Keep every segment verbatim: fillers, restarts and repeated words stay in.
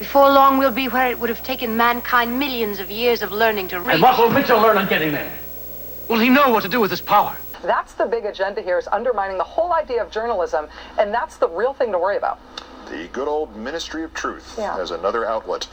Before long, we'll be where it would have taken mankind millions of years of learning to reach. And what will Mitchell learn on getting there? Will he know what to do with his power? That's the big agenda here, is undermining the whole idea of journalism, and that's the real thing to worry about. The good old Ministry of Truth yeah. as another outlet.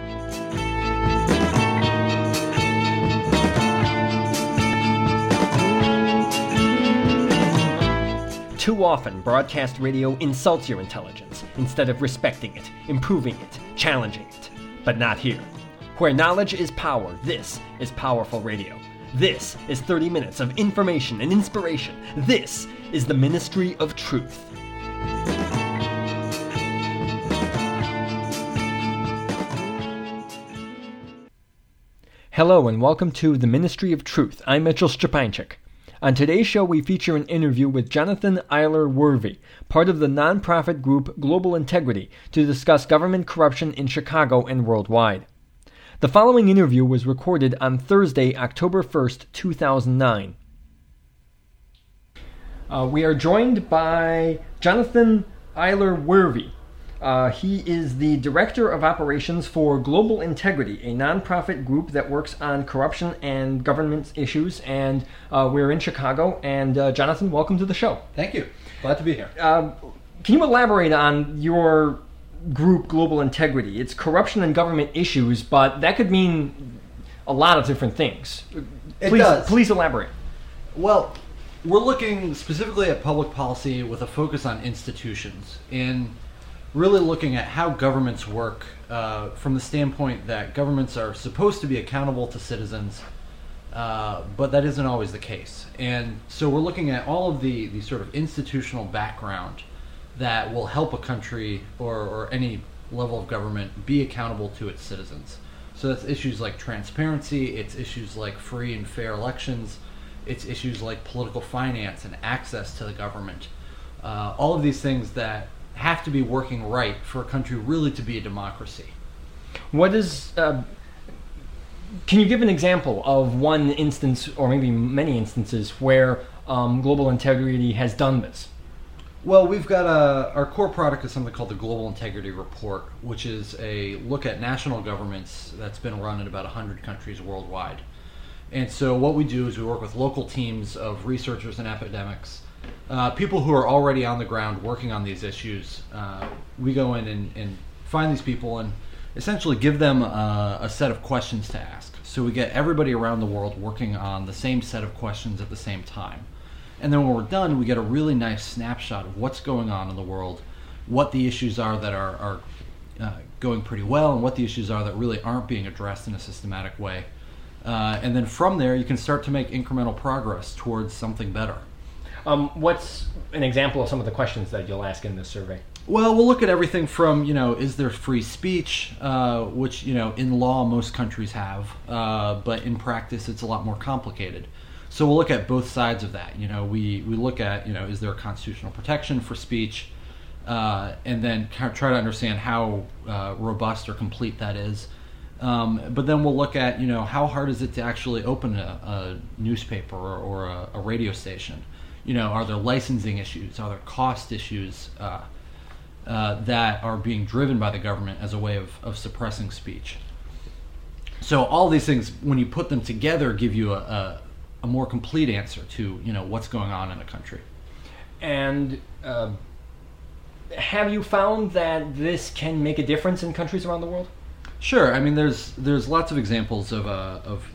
Too often, broadcast radio insults your intelligence instead of respecting it, improving it, challenging it. But not here. Where knowledge is power, this is Powerful Radio. This is thirty minutes of information and inspiration. This is the Ministry of Truth. Hello and welcome to the Ministry of Truth. I'm Mitchell Szczepańczyk. On today's show, we feature an interview with Jonathan Eyler-Wervey, part of the nonprofit group Global Integrity, to discuss government corruption in Chicago and worldwide. The following interview was recorded on Thursday, October first, two thousand nine. Uh, we are joined by Jonathan Eyler-Wervey. Uh, he is the Director of Operations for Global Integrity, a nonprofit group that works on corruption and government issues, and uh, we're in Chicago. And uh, Jonathan, welcome to the show. Thank you. Glad to be here. Uh, can you elaborate on your group, Global Integrity? It's corruption and government issues, but that could mean a lot of different things. It please, does. Please elaborate. Well, we're looking specifically at public policy with a focus on institutions and really looking at how governments work uh, from the standpoint that governments are supposed to be accountable to citizens, uh, but that isn't always the case. And so we're looking at all of the, the sort of institutional background that will help a country or, or any level of government be accountable to its citizens. So that's issues like transparency, it's issues like free and fair elections, it's issues like political finance and access to the government. Uh, all of these things that have to be working right for a country really to be a democracy. What is, uh, can you give an example of one instance, or maybe many instances, where um, Global Integrity has done this? Well, we've got a, our core product is something called the Global Integrity Report, which is a look at national governments that's been run in about one hundred countries worldwide. And so what we do is we work with local teams of researchers and academics, uh, people who are already on the ground working on these issues. Uh, we go in and, and find these people and essentially give them a, a set of questions to ask. So we get everybody around the world working on the same set of questions at the same time. And then when we're done, we get a really nice snapshot of what's going on in the world, what the issues are that are, are uh, going pretty well, and what the issues are that really aren't being addressed in a systematic way. Uh, and then from there, you can start to make incremental progress towards something better. Um, what's an example of some of the questions that you'll ask in this survey? Well, we'll look at everything from, you know, is there free speech, uh, which, you know, in law most countries have, uh, but in practice it's a lot more complicated. So we'll look at both sides of that. You know, we, we look at, you know, is there a constitutional protection for speech, uh, and then try to understand how uh, robust or complete that is. Um, but then we'll look at, you know, how hard is it to actually open a, a newspaper or, or a, a radio station? You know, are there licensing issues? Are there cost issues uh, uh, that are being driven by the government as a way of, of suppressing speech? So all these things, when you put them together, give you a, a a more complete answer to, you know, what's going on in a country. And uh, have you found that this can make a difference in countries around the world? Sure. I mean, there's there's lots of examples of uh, of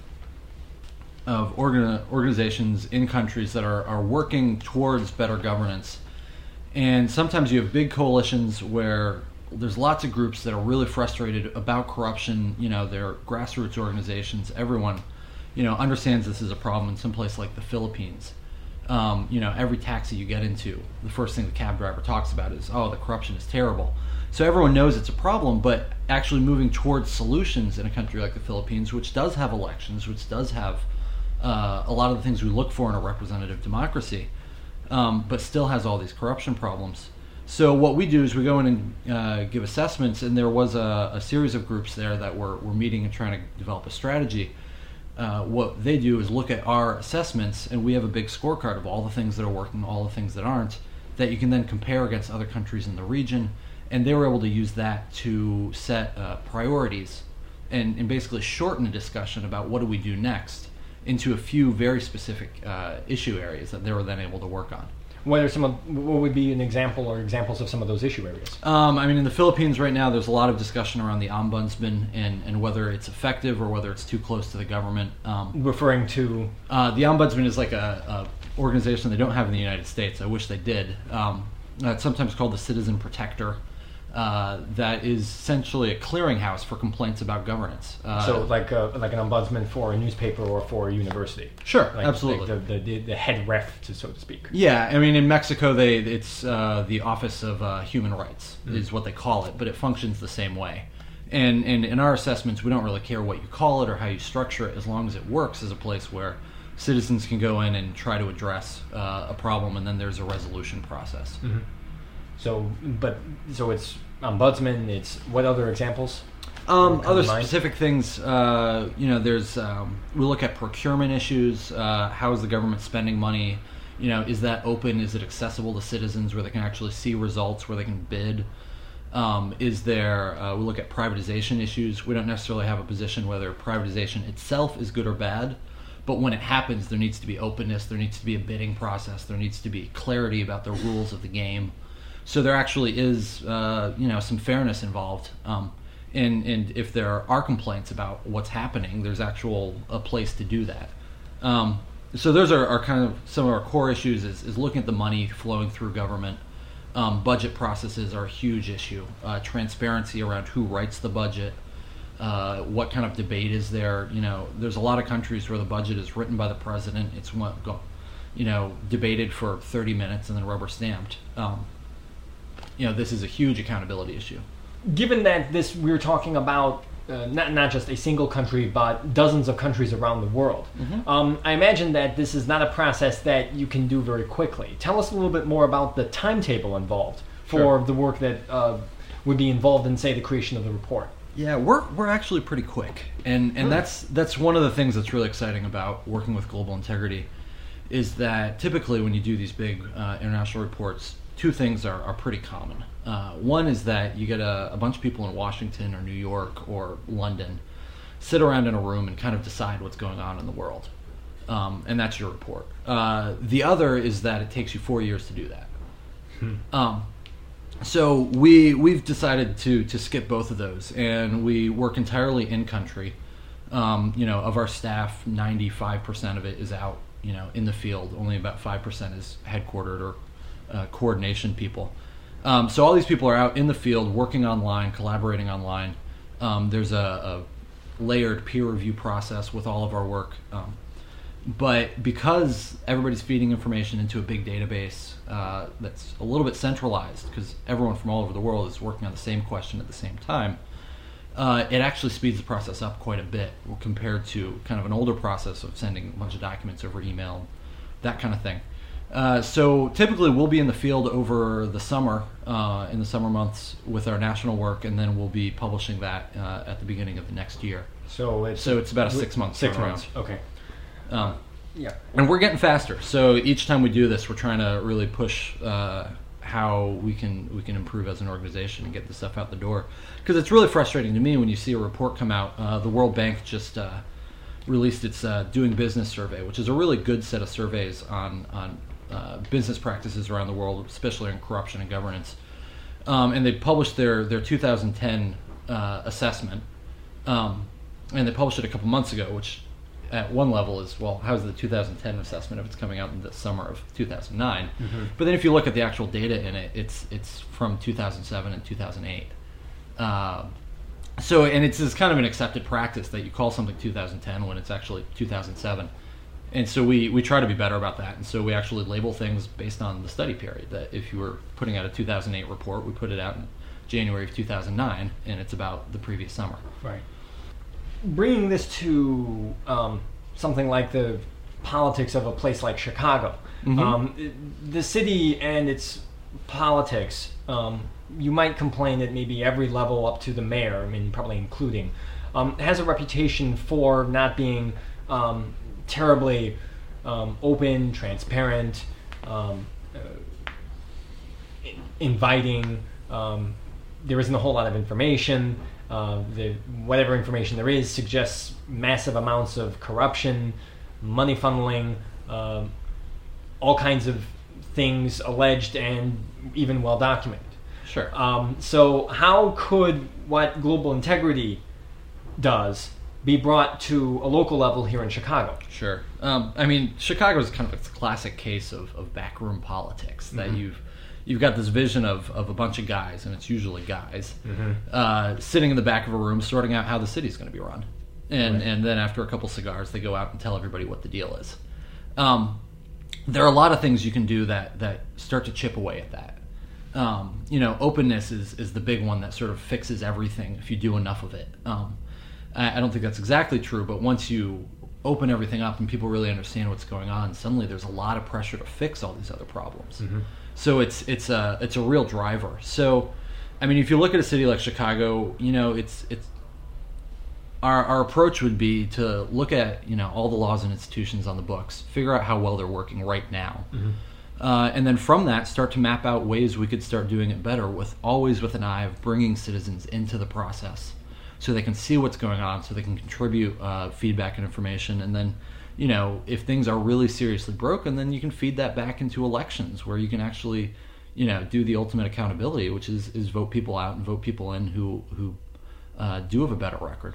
of organ- organizations in countries that are, are working towards better governance. And sometimes you have big coalitions where there's lots of groups that are really frustrated about corruption. You know, they're grassroots organizations. Everyone, you know, understands this is a problem in some place like the Philippines. Um, you know, every taxi you get into, the first thing the cab driver talks about is, oh, the corruption is terrible. So everyone knows it's a problem, but actually moving towards solutions in a country like the Philippines, which does have elections, which does have uh, a lot of the things we look for in a representative democracy, um, but still has all these corruption problems. So what we do is we go in and uh, give assessments, and there was a, a series of groups there that were, were meeting and trying to develop a strategy. Uh, what they do is look at our assessments, and we have a big scorecard of all the things that are working, all the things that aren't, that you can then compare against other countries in the region, and they were able to use that to set uh, priorities and, and basically shorten a discussion about what do we do next into a few very specific uh, issue areas that they were then able to work on. What are some of, what would be an example or examples of some of those issue areas? Um, I mean, in the Philippines right now, there's a lot of discussion around the ombudsman and, and whether it's effective or whether it's too close to the government. Um, Referring to? Uh, the ombudsman is like a, a organization they don't have in the United States. I wish they did. Um, it's sometimes called the Citizen Protector. Uh, that is essentially a clearinghouse for complaints about governance. Uh, so like a, like an ombudsman for a newspaper or for a university? Sure, like, absolutely. Like the, the, the head ref, to, so to speak. Yeah, I mean, in Mexico, they it's uh, the Office of uh, Human Rights mm. is what they call it, but it functions the same way. And, and in our assessments, we don't really care what you call it or how you structure it, as long as it works as a place where citizens can go in and try to address uh, a problem, and then there's a resolution process. Mm-hmm. So, but so it's ombudsman. It's what other examples? Um, other specific things. Uh, you know, there's um, we look at procurement issues. Uh, how is the government spending money? You know, is that open? Is it accessible to citizens where they can actually see results, where they can bid? Um, is there? Uh, we look at privatization issues. We don't necessarily have a position whether privatization itself is good or bad. But when it happens, there needs to be openness. There needs to be a bidding process. There needs to be clarity about the rules of the game. So there actually is, uh, you know, some fairness involved, um, and and if there are complaints about what's happening, there's actual a place to do that. Um, so those are, are kind of some of our core issues. Is, is looking at the money flowing through government. Um, budget processes are a huge issue. Uh, transparency around who writes the budget, uh, what kind of debate is there. You know, there's a lot of countries where the budget is written by the president. It's what go, you know, debated for thirty minutes and then rubber stamped. Um, You know, this is a huge accountability issue. Given that this, we're talking about uh, not not just a single country, but dozens of countries around the world. Mm-hmm. Um, I imagine that this is not a process that you can do very quickly. Tell us a little bit more about the timetable involved for Sure. the work that uh, would be involved in, say, the creation of the report. Yeah, we're we're actually pretty quick, and and Hmm. that's that's one of the things that's really exciting about working with Global Integrity, is that typically when you do these big uh, international reports, two things are, are pretty common. Uh, one is that you get a, a bunch of people in Washington or New York or London sit around in a room and kind of decide what's going on in the world. Um, and that's your report. Uh, the other is that it takes you four years to do that. Hmm. Um, so we, we've decided to, to skip both of those, and we work entirely in country. Um, you know, of our staff, ninety-five percent of it is out, you know, in the field. Only about five percent is headquartered or Uh, coordination people. Um, so all these people are out in the field, working online, collaborating online. Um, there's a, a layered peer review process with all of our work. Um, but because everybody's feeding information into a big database uh, that's a little bit centralized, because everyone from all over the world is working on the same question at the same time, uh, it actually speeds the process up quite a bit compared to kind of an older process of sending a bunch of documents over email, that kind of thing. Uh, so typically we'll be in the field over the summer, uh, in the summer months with our national work, and then we'll be publishing that uh, at the beginning of the next year. So it's, so it's about a six month Six turnaround. months, okay. Um, yeah. And we're getting faster. So each time we do this, we're trying to really push uh, how we can we can improve as an organization and get this stuff out the door. Because it's really frustrating to me when you see a report come out. Uh, the World Bank just uh, released its uh, Doing Business survey, which is a really good set of surveys on on Uh, business practices around the world, especially in corruption and governance. Um, and they published their, their two thousand ten uh, assessment. Um, and they published it a couple months ago, which at one level is, well, how's the two thousand ten assessment if it's coming out in the summer of two thousand nine? Mm-hmm. But then if you look at the actual data in it, it's it's from two thousand seven and two thousand eight. Uh, so, and it's, it's kind of an accepted practice that you call something two thousand ten when it's actually two thousand seven. And so we, we try to be better about that. And so we actually label things based on the study period. That if you were putting out a two thousand eight report, we put it out in January of two thousand nine, and it's about the previous summer. Right. Bringing this to um, something like the politics of a place like Chicago, mm-hmm. um, the city and its politics, um, you might complain that maybe every level up to the mayor, I mean, probably including, um, has a reputation for not being um, terribly um, open, transparent, um, uh, inviting, um, there isn't a whole lot of information. Uh, the, whatever information there is suggests massive amounts of corruption, money funneling, uh, all kinds of things alleged and even well documented. Sure. Um, so how could what Global Integrity does be brought to a local level here in Chicago? Sure. Um, I mean, Chicago is kind of a classic case of, of backroom politics, that mm-hmm. you've you've got this vision of, of a bunch of guys, and it's usually guys, mm-hmm. uh, sitting in the back of a room sorting out how the city's going to be run. And right. and then after a couple cigars, they go out and tell everybody what the deal is. Um, there are a lot of things you can do that, that start to chip away at that. Um, you know, openness is, is the big one that sort of fixes everything if you do enough of it. Um, I, I don't think that's exactly true, but once you open everything up and people really understand what's going on, suddenly there's a lot of pressure to fix all these other problems. Mm-hmm. So it's it's a it's a real driver. So, I mean, if you look at a city like Chicago, you know, it's it's our our approach would be to look at, you know, all the laws and institutions on the books, figure out how well they're working right now. Mm-hmm. Uh, and then from that, start to map out ways we could start doing it better, with always with an eye of bringing citizens into the process so they can see what's going on, so they can contribute uh, feedback and information. And then, you know, if things are really seriously broken, then you can feed that back into elections where you can actually, you know, do the ultimate accountability, which is, is vote people out and vote people in who, who uh, do have a better record.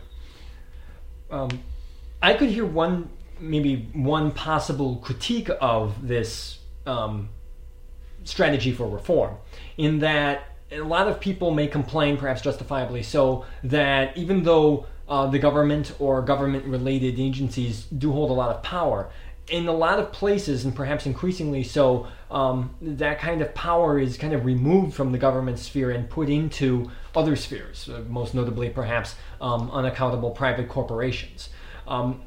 Um, I could hear one, maybe one possible critique of this Um, strategy for reform, in that a lot of people may complain, perhaps justifiably so, that even though uh, the government or government-related agencies do hold a lot of power, in a lot of places, and perhaps increasingly so, um, that kind of power is kind of removed from the government sphere and put into other spheres, uh, most notably perhaps um, unaccountable private corporations. Um,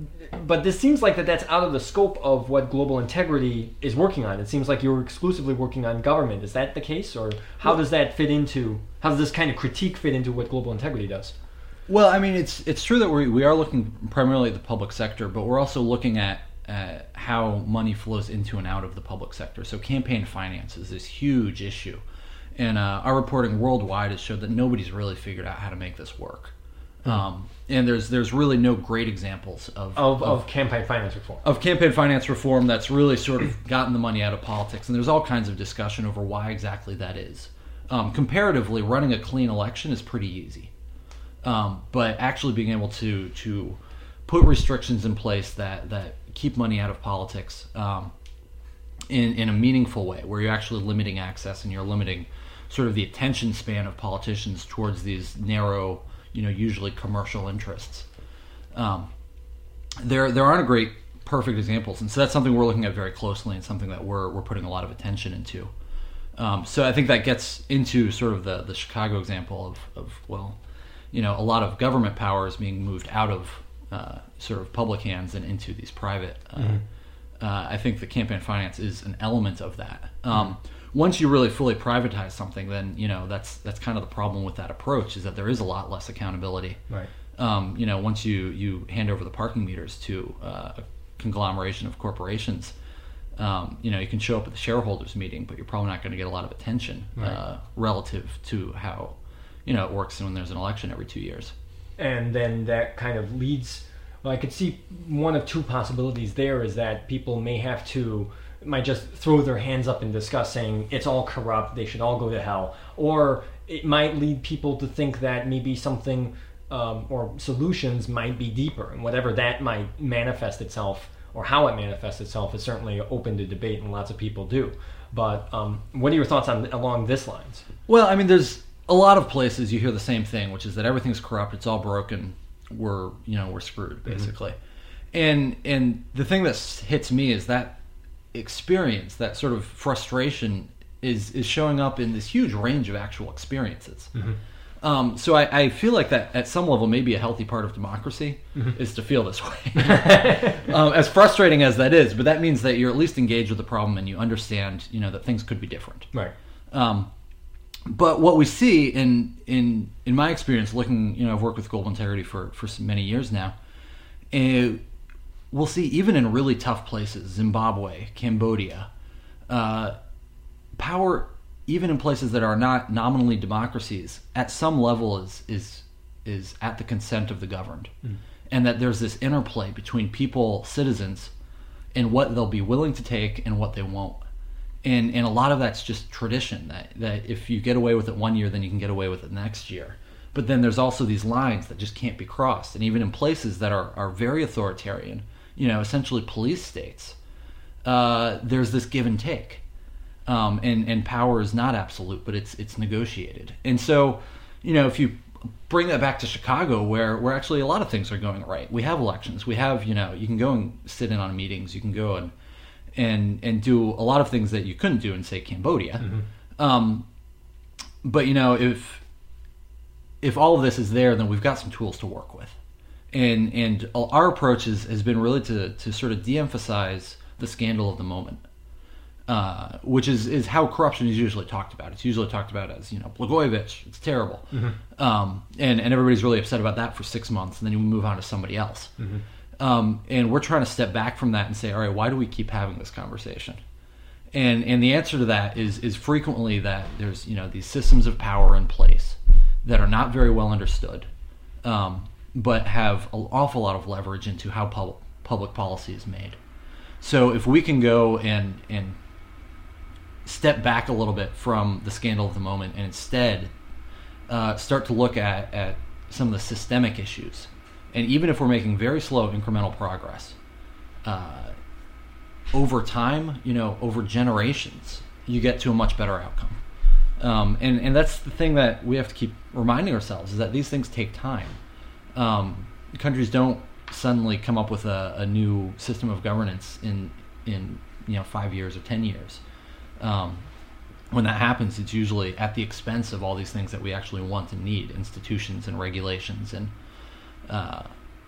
But this seems like that that's out of the scope of what Global Integrity is working on. It seems like you're exclusively working on government. Is that the case? Or how does that fit into, how does this kind of critique fit into what Global Integrity does? Well, I mean, it's it's true that we we are looking primarily at the public sector, but we're also looking at uh, how money flows into and out of the public sector. So campaign finance is this huge issue. And uh, our reporting worldwide has showed that nobody's really figured out how to make this work. Um, and there's there's really no great examples of of, of of campaign finance reform. Of campaign finance reform that's really sort of gotten the money out of politics. And there's all kinds of discussion over why exactly that is. Um, comparatively, running a clean election is pretty easy. Um, but actually being able to to put restrictions in place that, that keep money out of politics um, in, in a meaningful way, where you're actually limiting access and you're limiting sort of the attention span of politicians towards these narrow, you know, usually commercial interests. Um, there, there aren't great perfect examples, and so that's something we're looking at very closely, and something that we're we're putting a lot of attention into. Um, so I think that gets into sort of the the Chicago example of of well, you know, a lot of government power is being moved out of uh, sort of public hands and into these private. Uh, mm-hmm. uh, I think the campaign finance is an element of that. Um, mm-hmm. Once you really fully privatize something, then, you know, that's that's kind of the problem with that approach, is that there is a lot less accountability. Right. Um, you know, once you, you hand over the parking meters to uh, a conglomeration of corporations, um, you know, you can show up at the shareholders meeting, but you're probably not going to get a lot of attention right. uh, relative to how, you know, it works when there's an election every two years. And then that kind of leads, well, I could see one of two possibilities there, is that people may have to might just throw their hands up in disgust, saying it's all corrupt, they should all go to hell. Or it might lead people to think that maybe something um, or solutions might be deeper, and whatever that might manifest itself, or how it manifests itself, is certainly open to debate, and lots of people do. But um, what are your thoughts on along this lines? Well, I mean, there's a lot of places you hear the same thing, which is that everything's corrupt, it's all broken, we're, you know, we're screwed, basically. Mm-hmm. And and the thing that hits me is that experience, that sort of frustration, is is showing up in this huge range of actual experiences. Mm-hmm. Um, so I, I feel like that at some level maybe a healthy part of democracy mm-hmm. is to feel this way. um, as frustrating as that is, but that means that you're at least engaged with the problem and you understand, you know, that things could be different. Right. Um, but what we see in in in my experience, looking, you know, I've worked with Global Integrity for for many years now, uh, we'll see even in really tough places, Zimbabwe, Cambodia, uh, power even in places that are not nominally democracies, at some level is is is at the consent of the governed, mm. and that there's this interplay between people, citizens, and what they'll be willing to take and what they won't. And and a lot of that's just tradition, that, that if you get away with it one year, then you can get away with it next year. But then there's also these lines that just can't be crossed. And even in places that are, are very authoritarian, you know, essentially police states, uh, there's this give and take. Um, and, and power is not absolute, but it's it's negotiated. And so, you know, if you bring that back to Chicago, where, where actually a lot of things are going right. We have elections. We have, you know, you can go and sit in on meetings. You can go and and and do a lot of things that you couldn't do in, say, Cambodia. Mm-hmm. Um, but, you know, if if all of this is there, then we've got some tools to work with. And and our approach is, has been really to, to sort of de-emphasize the scandal of the moment. Uh, which is, is how corruption is usually talked about. It's usually talked about as, you know, Blagojevich, it's terrible. Mm-hmm. Um, and, and everybody's really upset about that for six months, and then you move on to somebody else. Mm-hmm. Um, and we're trying to step back from that and say, all right, why do we keep having this conversation? And and the answer to that is is frequently that there's, you know, these systems of power in place that are not very well understood, um, but have an awful lot of leverage into how public, public policy is made. So if we can go and and step back a little bit from the scandal of the moment and instead uh, start to look at, at some of the systemic issues. And even if we're making very slow incremental progress, uh, over time, you know, over generations, you get to a much better outcome. Um, and, and that's the thing that we have to keep reminding ourselves, is that these things take time. Um, countries don't suddenly come up with a, a new system of governance in, in you know, five years or ten years. Um, when that happens, it's usually at the expense of all these things that we actually want and need, institutions and regulations and uh,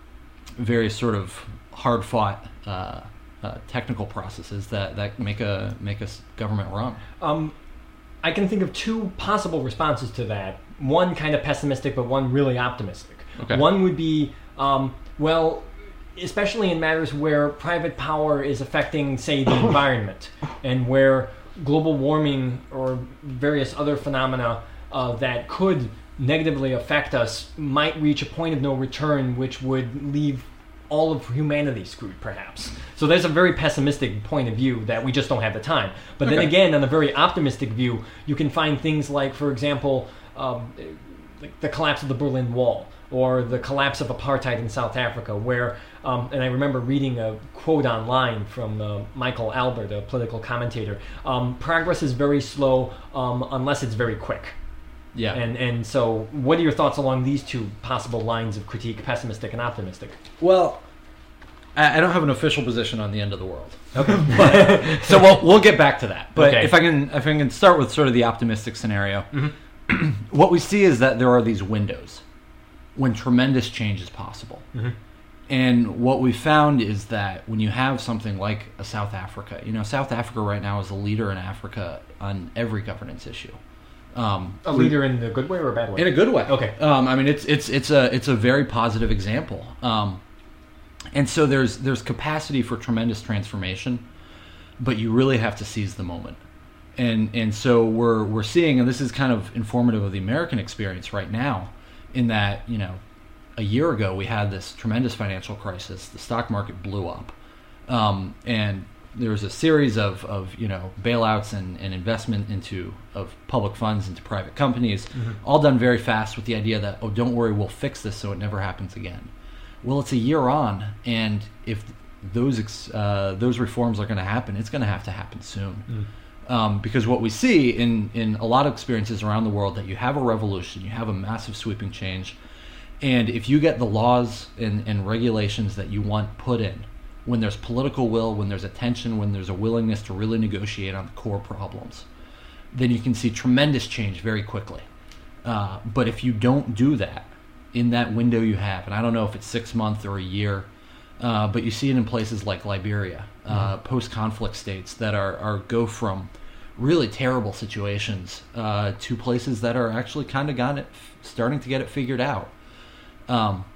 various sort of hard-fought uh, uh, technical processes that, that make a make a government run. Um, I can think of two possible responses to that. One kind of pessimistic, but one really optimistic. Okay. One would be, um, well, especially in matters where private power is affecting, say, the environment, and where global warming or various other phenomena uh, that could negatively affect us might reach a point of no return, which would leave all of humanity screwed, perhaps. So there's a very pessimistic point of view that we just don't have the time. But okay. Then again, on a very optimistic view, you can find things like, for example, um, the collapse of the Berlin Wall, or the collapse of apartheid in South Africa, where, um, and I remember reading a quote online from uh, Michael Albert, a political commentator, um, progress is very slow um, unless it's very quick. Yeah. And and so what are your thoughts along these two possible lines of critique, pessimistic and optimistic? Well, I, I don't have an official position on the end of the world. Okay. But, so we'll, we'll get back to that. But okay. if I can if I can start with sort of the optimistic scenario, mm-hmm. what we see is that there are these windows when tremendous change is possible. Mm-hmm. And what we found is that when you have something like a South Africa, you know, South Africa right now is a leader in Africa on every governance issue. Um, a leader in the good way or a bad way? In a good way. Okay. Um, I mean, it's it's it's a it's a very positive example. Um, and so there's there's capacity for tremendous transformation, but you really have to seize the moment. And and so we're we're seeing, and this is kind of informative of the American experience right now, in that, you know, a year ago we had this tremendous financial crisis. The stock market blew up, um, and there was a series of, of you know, bailouts and, and investment into of public funds into private companies, mm-hmm. all done very fast with the idea that, oh, don't worry, we'll fix this so it never happens again. Well, it's a year on, and if those uh, those reforms are going to happen, it's going to have to happen soon. Mm. Um, because what we see in, in a lot of experiences around the world, that you have a revolution, you have a massive sweeping change, and if you get the laws and, and regulations that you want put in, when there's political will, when there's attention, when there's a willingness to really negotiate on the core problems, then you can see tremendous change very quickly. Uh, but if you don't do that in that window you have, and I don't know if it's six months or a year, uh, but you see it in places like Liberia, uh, mm-hmm. post-conflict states that are, are go from really terrible situations uh, to places that are actually kind of got it, starting to get it figured out. Um,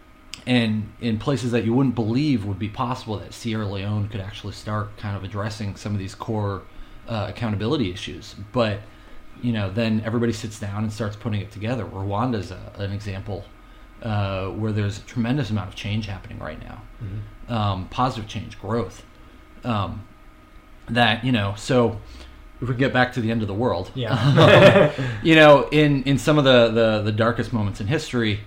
And in places that you wouldn't believe would be possible, that Sierra Leone could actually start kind of addressing some of these core uh, accountability issues. But you know, then everybody sits down and starts putting it together. Rwanda's a, an example uh, where there's a tremendous amount of change happening right now, mm-hmm. um, positive change, growth. Um, that, you know, so if we get back to the end of the world, yeah. you know, in, in some of the, the, the darkest moments in history,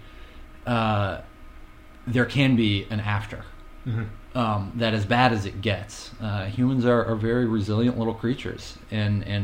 uh, there can be an after. Mm-hmm. Um, that as bad as it gets, uh, humans are, are very resilient little creatures, and and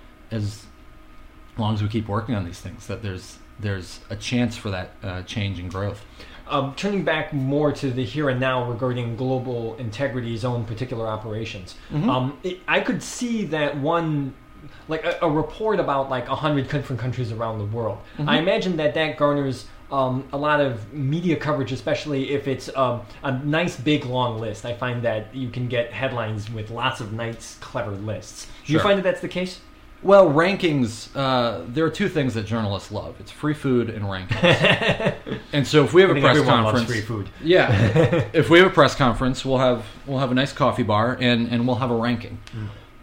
as long as we keep working on these things, that there's there's a chance for that uh, change and growth. Um, turning back more to the here and now regarding Global Integrity's own particular operations, mm-hmm. um, it, I could see that one, like a, a report about like a hundred different countries around the world. Mm-hmm. I imagine that that garners Um, a lot of media coverage, especially if it's um, a nice, big, long list. I find that you can get headlines with lots of nice, clever lists. Do you Sure. find that that's the case? Well, rankings, uh, there are two things that journalists love. It's free food and rankings. And so if we have I a think press everyone conference... loves free food. Yeah. If we have a press conference, we'll have we'll have a nice coffee bar, and, and we'll have a ranking. Mm.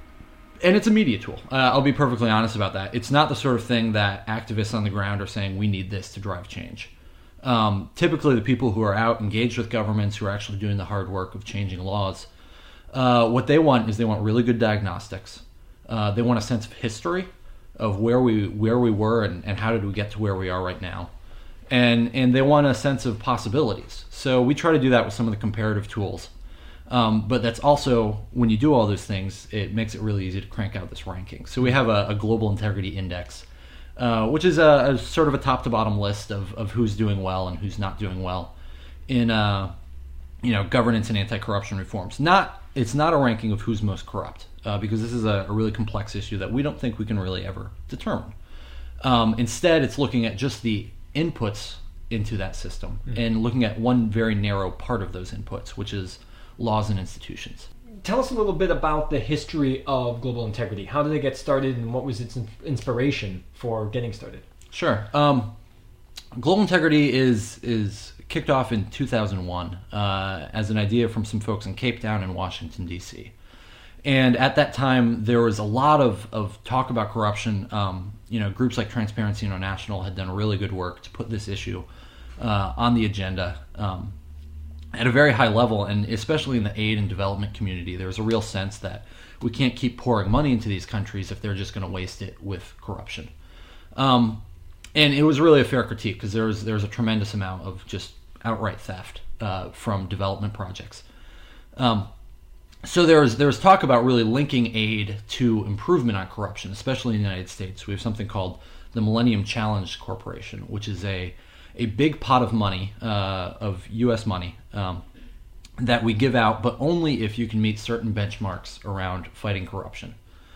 And it's a media tool. Uh, I'll be perfectly honest about that. It's not the sort of thing that activists on the ground are saying, we need this to drive change. Um, typically, the people who are out engaged with governments, who are actually doing the hard work of changing laws, uh, what they want is they want really good diagnostics. Uh, they want a sense of history of where we where we were and, and how did we get to where we are right now. And, and they want a sense of possibilities. So we try to do that with some of the comparative tools. Um, but that's also, when you do all those things, it makes it really easy to crank out this ranking. So we have a, a Global Integrity Index, uh, which is a, a sort of a top-to-bottom list of, of who's doing well and who's not doing well in uh, you know, governance and anti-corruption reforms. Not It's not a ranking of who's most corrupt, uh, because this is a, a really complex issue that we don't think we can really ever determine. Um, instead, it's looking at just the inputs into that system, mm-hmm. and looking at one very narrow part of those inputs, which is laws and institutions. Tell us a little bit about the history of Global Integrity. How did it get started, and what was its inspiration for getting started? Sure. Um, Global Integrity is is kicked off in two thousand one uh, as an idea from some folks in Cape Town and Washington, D C. And at that time, there was a lot of, of talk about corruption. Um, you know, groups like Transparency International had done really good work to put this issue uh, on the agenda. Um, at a very high level, and especially in the aid and development community, there's a real sense that we can't keep pouring money into these countries if they're just going to waste it with corruption. Um, and it was really a fair critique, because there's there's a tremendous amount of just outright theft uh, from development projects. Um, so there was there was talk about really linking aid to improvement on corruption, especially in the United States. We have something called the Millennium Challenge Corporation, which is a a big pot of money, uh, of U S money, um, that we give out, but only if you can meet certain benchmarks around fighting corruption.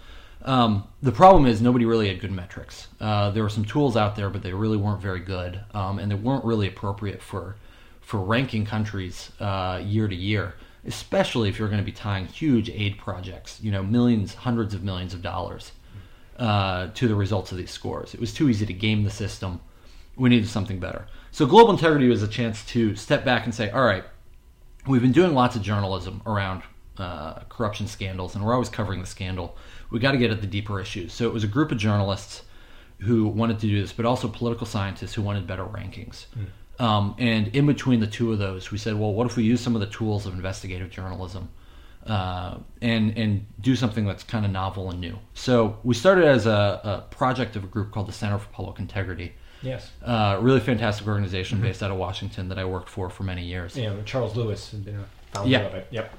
Um, the problem is nobody really had good metrics. Uh, there were some tools out there, but they really weren't very good, um, and they weren't really appropriate for for ranking countries uh, year to year, especially if you're going to be tying huge aid projects, you know, millions, hundreds of millions of dollars uh, to the results of these scores. It was too easy to game the system. We needed something better. So Global Integrity was a chance to step back and say, all right, we've been doing lots of journalism around uh, corruption scandals, and we're always covering the scandal. We got to get at the deeper issues. So it was a group of journalists who wanted to do this, but also political scientists who wanted better rankings. Mm. Um, and in between the two of those, we said, well, what if we use some of the tools of investigative journalism uh, and and do something that's kind of novel and new? So we started as a, a project of a group called the Center for Public Integrity. Yes. Uh, really fantastic organization mm-hmm. based out of Washington that I worked for for many years. Yeah, Charles Lewis has been a founder yeah. of it. Yep.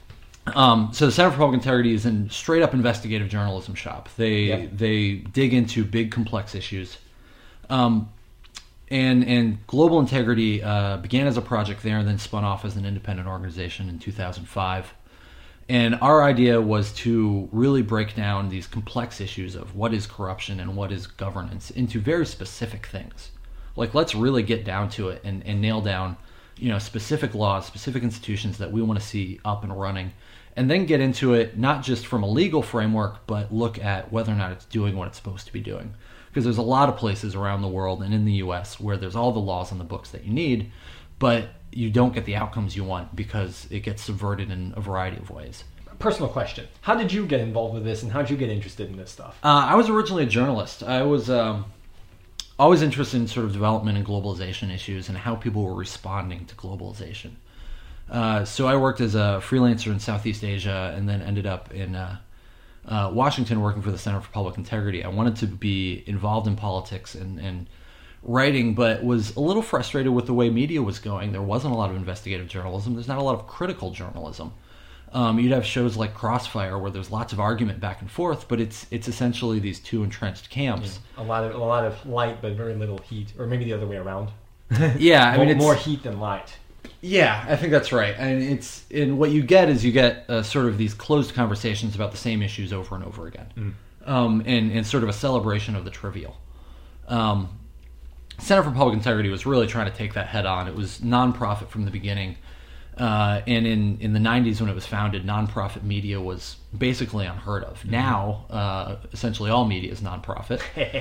Um, so the Center for Public Integrity is a straight up investigative journalism shop. They yep. they dig into big complex issues. Um, and and Global Integrity uh, began as a project there and then spun off as an independent organization in two thousand five. And our idea was to really break down these complex issues of what is corruption and what is governance into very specific things. Like, let's really get down to it and, and nail down, you know, specific laws, specific institutions that we want to see up and running, and then get into it not just from a legal framework, but look at whether or not it's doing what it's supposed to be doing. Because there's a lot of places around the world and in the U S where there's all the laws on the books that you need, but you don't get the outcomes you want because it gets subverted in a variety of ways. personal question. How did you get involved with this, and how did you get interested in this stuff? Uh, I was originally a journalist. I was um, always interested in sort of development and globalization issues and how people were responding to globalization. Uh, so I worked as a freelancer in Southeast Asia and then ended up in uh, uh, Washington working for the Center for Public Integrity. I wanted to be involved in politics and, and writing, but was a little frustrated with the way media was going. There wasn't a lot of investigative journalism. There's not a lot of critical journalism. Um, you'd have shows like Crossfire where there's lots of argument back and forth, but it's it's essentially these two entrenched camps. Yeah. A lot of a lot of light, but very little heat, or maybe the other way around. Yeah, I more, mean it's, more heat than light. Yeah, I think that's right. And it's and what you get is you get uh, sort of these closed conversations about the same issues over and over again, mm. um, and and sort of a celebration of the trivial. Um, Center for Public Integrity was really trying to take that head on. It was nonprofit from the beginning. Uh, and in, in the nineties when it was founded, nonprofit media was basically unheard of. Mm-hmm. Now, uh, essentially all media is nonprofit.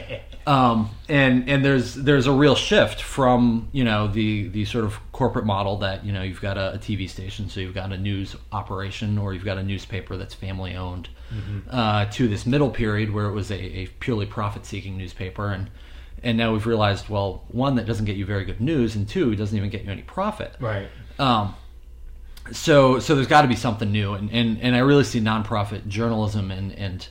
um, and and there's there's a real shift from, you know, the, the sort of corporate model that, you know, you've got a, a T V station, so you've got a news operation, or you've got a newspaper that's family owned, mm-hmm. uh, to this middle period where it was a, a purely profit-seeking newspaper. And and now we've realized, well, one, that doesn't get you very good news, and two, it doesn't even get you any profit. Right. Um, So, so there's got to be something new, and, and, and I really see nonprofit journalism and and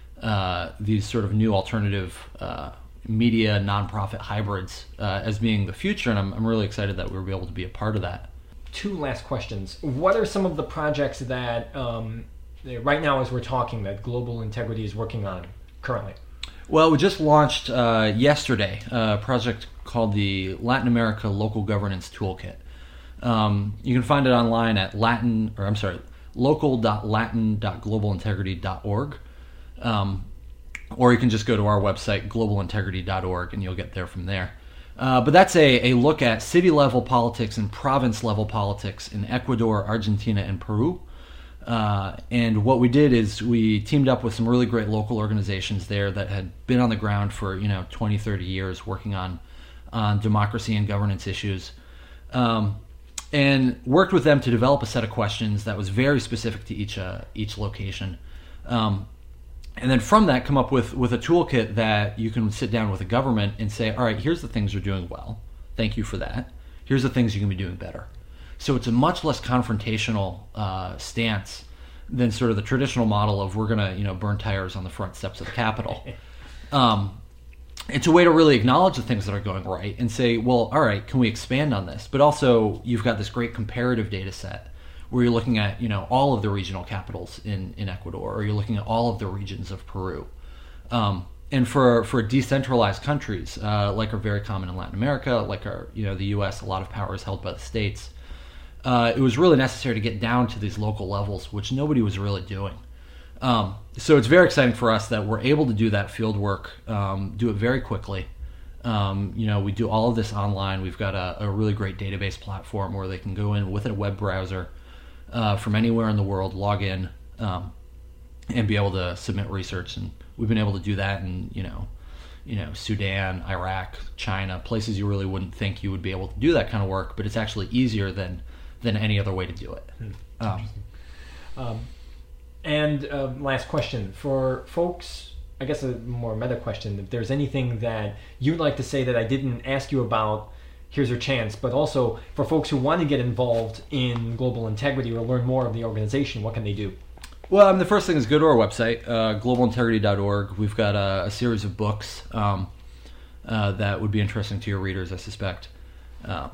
uh, these sort of new alternative uh, media nonprofit hybrids uh, as being the future, and I'm I'm really excited that we'll be able to be a part of that. Two last questions. What are some of the projects that um, right now, as we're talking, that Global Integrity is working on currently? Well, we just launched uh, yesterday a project called the Latin America Local Governance Toolkit. Um, you can find it online at Latin, or I'm sorry, local dot latin dot global integrity dot org, um, or you can just go to our website, global integrity dot org, and you'll get there from there. Uh, but that's a, a look at city-level politics and province-level politics in Ecuador, Argentina, and Peru. Uh, and what we did is we teamed up with some really great local organizations there that had been on the ground for, you know, twenty, thirty years working on, on democracy and governance issues. Um, and worked with them to develop a set of questions that was very specific to each uh, each location. Um, and then from that, come up with, with a toolkit that you can sit down with the government and say, all right, here's the things you're doing well. Thank you for that. Here's the things you can be doing better. So it's a much less confrontational uh, stance than sort of the traditional model of we're going to, you know, burn tires on the front steps of the Capitol. Um, It's a way to really acknowledge the things that are going right and say, well, all right, can we expand on this? But also, you've got this great comparative data set where you're looking at, you know, all of the regional capitals in, in Ecuador, or you're looking at all of the regions of Peru. Um, and for for decentralized countries, uh, like are very common in Latin America, like our, you know, the U S, a lot of power is held by the states. Uh, it was really necessary to get down to these local levels, which nobody was really doing. Um, so it's very exciting for us that we're able to do that field work, um, do it very quickly. Um, you know, we do all of this online. We've got a, a really great database platform where they can go in with a web browser uh, from anywhere in the world, log in, um, and be able to submit research. And we've been able to do that in, you know, you know, Sudan, Iraq, China, places you really wouldn't think you would be able to do that kind of work, but it's actually easier than than any other way to do it. Um, um, And uh, last question for folks, I guess a more meta question. If there's anything that you'd like to say that I didn't ask you about, here's your chance. But also for folks who want to get involved in Global Integrity or learn more of the organization, what can they do? Well, I mean, the first thing is go to our website, uh, global integrity dot org. We've got a, a series of books um, uh, that would be interesting to your readers, I suspect. Um,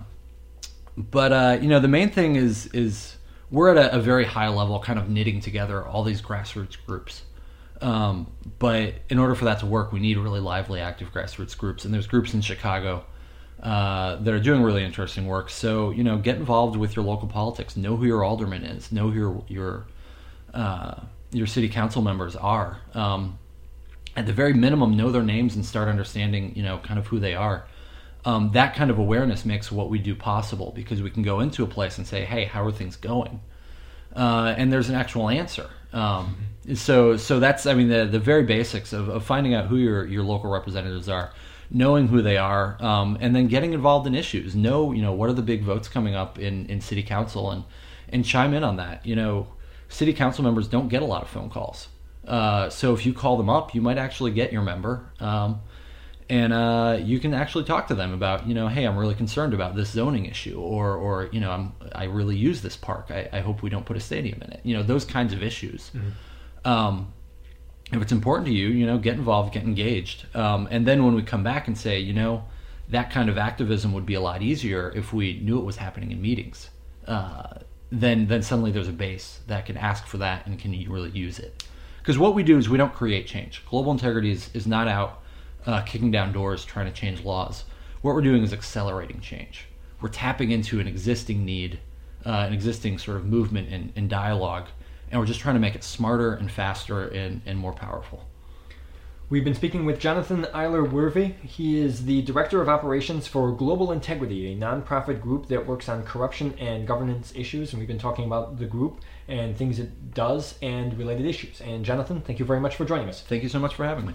but uh, you know, the main thing is is. We're at a, a very high level, kind of knitting together all these grassroots groups. Um, but in order for that to work, we need really lively, active grassroots groups. And there's groups in Chicago uh, that are doing really interesting work. So, you know, get involved with your local politics. Know who your alderman is. Know who your your, uh, your city council members are. Um, at the very minimum, know their names and start understanding, you know, kind of who they are. Um, that kind of awareness makes what we do possible, because we can go into a place and say, hey, how are things going? Uh, and there's an actual answer. Um, so so that's, I mean, the, the very basics of, of finding out who your, your local representatives are, knowing who they are, um, and then getting involved in issues. Know, you know, what are the big votes coming up in, in city council, and, and chime in on that. You know, city council members don't get a lot of phone calls. Uh, so if you call them up, you might actually get your member. Um, and uh, you can actually talk to them about, you know, hey, I'm really concerned about this zoning issue, or, or you know, I'm, I really use this park. I, I hope we don't put a stadium in it. You know, those kinds of issues. Mm-hmm. Um, if it's important to you, you know, get involved, get engaged. Um, and then when we come back and say, you know, that kind of activism would be a lot easier if we knew it was happening in meetings, uh, then then suddenly there's a base that can ask for that and can really use it. Because what we do is we don't create change. Global Integrity is, is not out uh, kicking down doors trying to change laws. What we're doing is accelerating change. We're tapping into an existing need, uh, an existing sort of movement and, and dialogue, and we're just trying to make it smarter and faster and, and more powerful. We've been speaking with Jonathan Eyler-Wervey. He is the Director of Operations for Global Integrity, a nonprofit group that works on corruption and governance issues. And we've been talking about the group and things it does and related issues. And Jonathan, thank you very much for joining us. Thank you so much for having me.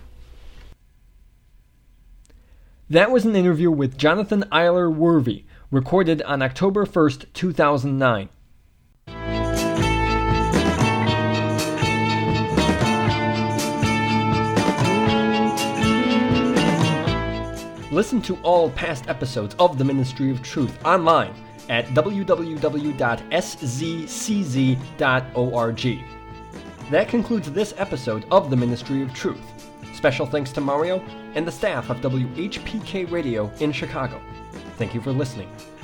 That was an interview with Jonathan Eyler-Wervey, recorded on October first, two thousand nine. Listen to all past episodes of the Ministry of Truth online at w w w dot s z c z dot org. That concludes this episode of the Ministry of Truth. Special thanks to Mario and the staff of W H P K Radio in Chicago. Thank you for listening.